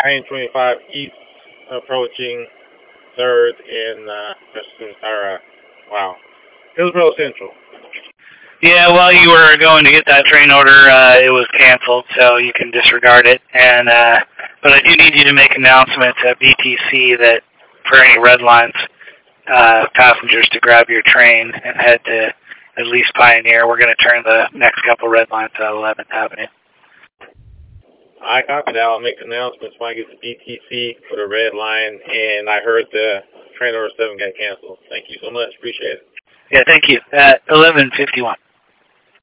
Train 25 East approaching 3rd in wow. Hillsboro Central. Yeah, while you were going to get that train order, it was canceled, so you can disregard it. And but I do need you to make an announcement to BTC that for any red lines, passengers to grab your train and head to at least Pioneer. We're going to turn the next couple red lines at 11th Avenue. I copy that. I'll make announcements when I get to BTC for the red line, and I heard the train order 7 got canceled. Thank you so much. Appreciate it. Yeah, thank you. At 11:51.